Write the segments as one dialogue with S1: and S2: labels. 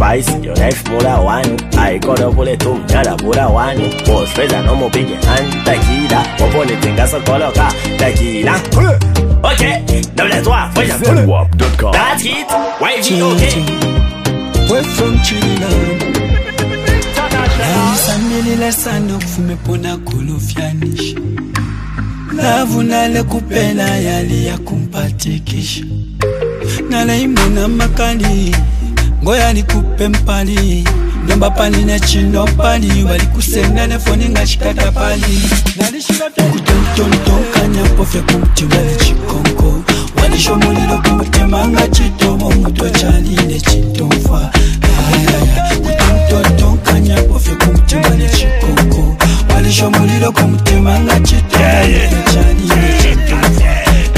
S1: spice, your knife pura one. I got a bullet to Yara pura one. Boss Freza no more big and tequila. Opone tengas a coloca, tequila. Okay, now let's walk for your
S2: ZWAP.com.
S1: That's it, YG okay.
S3: We're from Trinidad. Samili la sando kufume pona kulufianisha. Lavu nale kupela yali ya kumpatikisha. Nale imuna makali ngoya nikupe mpali. Nomba pani na chino pali wali kusenga na foni nga shikata pali. Nali shikata kutonton kanya pofya kumti wali chikonko. Wali shomulilo kumti manga chito muto chali ne chitonfa. Kutonton kanya pofya kumti wali chikonko. Wali shomulilo kumti manga chito muto chali ne chitonfa.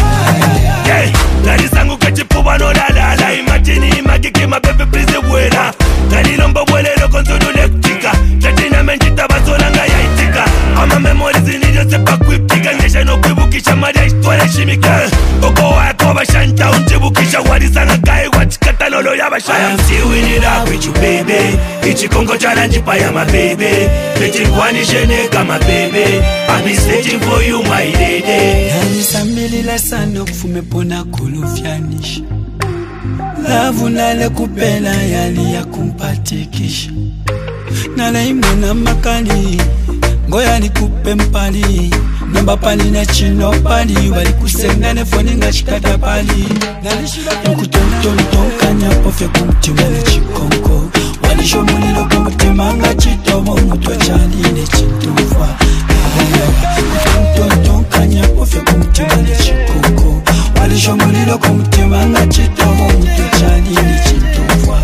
S4: Nari sangu kachipuba no la la la. Imagine magiki mapepe prise buena. Nari lombo buelero con su eléctrica. Chatina menchita basolanga ya itika. Ama memories inidio sepa kuipika. Ngesha no kuibukisha maria historia shimika. Koko wako bashanta unjibukisha. Warisanga kai wachikata lolo ya basha. I am still winning it up with you baby. Ichi kongo challenge pa ya my baby. Ichi kwani shene kama baby. I'm searching for you my lady.
S3: Nani samili la sando kufume pona kulufianisha. Lavu nale kupela yali ya kumpatikisha. Nale imuna makali ngoya nikupe mpali. Nomba pali na chino pali wali kusenga na foni nga shikata pali. Nukutonton kanya pofya kumti wali chikonko. Wali shomulilo kumti manga chito muto chali ne chitonfa. Nukutonton kanya pofya kumti wali chikonko. Wali shomulilo kumti manga chito muto chali ne chitonfa.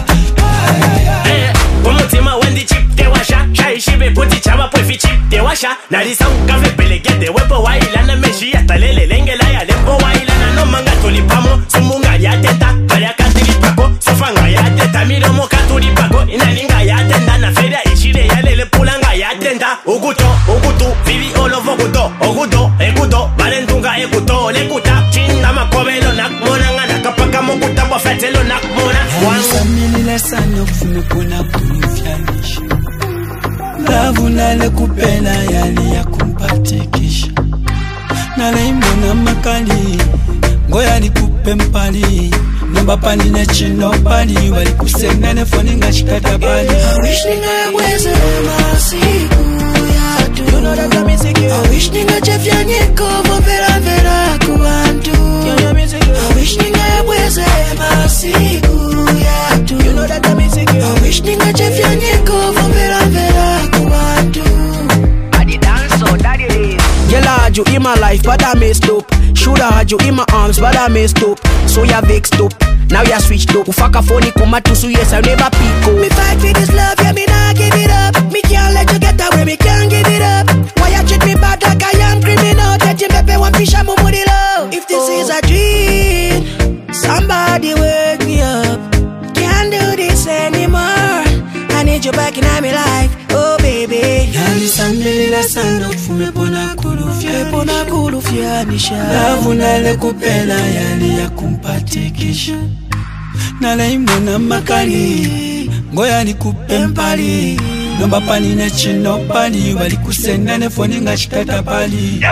S1: Umutima wendi chip te washa. Shai shibe puti chama pwefi chip te washa. Narisa ukave pelegede wepo wailana. Meshi ya talele lengela ya lempo wailana. No manga tulipamo sumunga ya teta. Kaya katilipako sofanga ya teta. Miromo katulipako inalinga ya tenda. Na feria ishire ya lele pulanga ya tenda. Uguto, vivi olovo guto. Ogudo, egudo, valentunga eguto. Lekuta, chinda makobelo nakmona. Ngana kapaka mokuta bofetelo nakmona.
S3: Samili la sando kufume pona kulufianisha. Lavu nale kupela yali ya kumpatikisha. Nale imuna makali ngoya nikupe mpali. Nomba pani na chino pali wali kusenga na foni nga shikata pali.
S5: I wish ninga weze masiku ya tu. You know that I'm missing you. I wish ninga chefya nyeko vera vera kubantu. I wish ninga weze masiku ya tu. You know that I'm missing you. I wish ninga chefya nyeko vera vera kubantu.
S6: I did dance so that it is.
S7: Girl, I had you in my life, but I messed up. Shoulda had you in my arms, but I messed up. So you vexed up, now you switched up. Ufaka phone kuma tusu, yes I never pick up.
S5: Me fight for this love, yeah me nah give it up. Me can't let you get away, me can't give it up. Why you treat me bad like I am criminal? That you pepe one fish and mumudi love. If this is a dream, somebody wake me up. Can't do this anymore. I need you back in my life, oh baby.
S3: Nani samili la sando kufume pona kulufianisha. Lavu nale kupela yali ya kumpatikisha. Nale imuna makali ngoya nikupe mpali. Nomba pani na chino pali wali kusenga na foni nga shikata pali.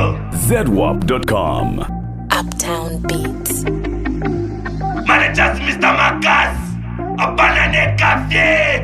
S2: ZWAP.com.
S8: Uptown Beats.
S4: Managers Mr. Makas. Abana ne kafye.